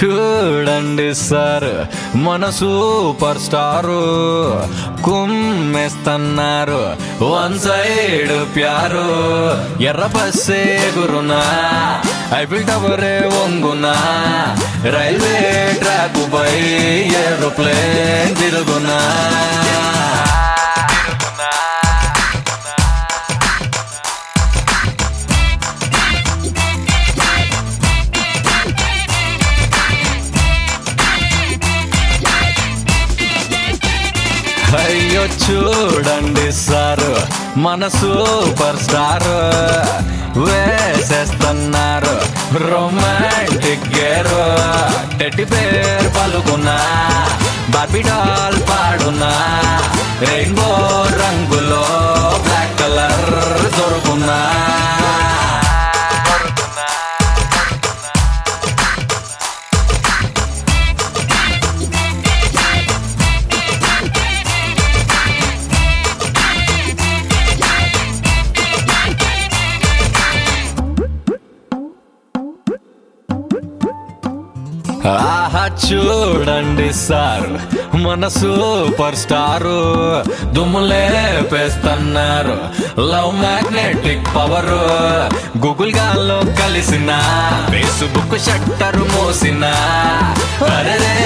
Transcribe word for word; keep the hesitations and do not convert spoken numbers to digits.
చూడండి సార్ మన super star కుమ్మేస్తున్నారు వన్ సైడ్ ప్యారు ఎర్ర బస్సే గురునా ఐఫిల్ టవరే వంగునా రైల్వే ట్రాక్ పై ఏరోప్లేన్ తిరుగునా అయ్యో చూడండి సార్ మన సూపర్ స్టార్ వేసేస్తున్నారు రొమాంటిక్ గేర్ టెడ్డి పేరు పలుకున్నా బార్బీ డాల్ పాడునా రెయిన్బో రంగులో బ్లాక్ కలర్ దొరుకున్నా ఆహా చూడండి సార్ మన సూపర్ స్టారు దుమ్ములేపేస్తున్నారు లవ్ మ్యాగ్నెటిక్ పవర్ గూగుల్ గాల్లో కలిసిన ఫేస్బుక్ షట్టర్ మోసిన అరే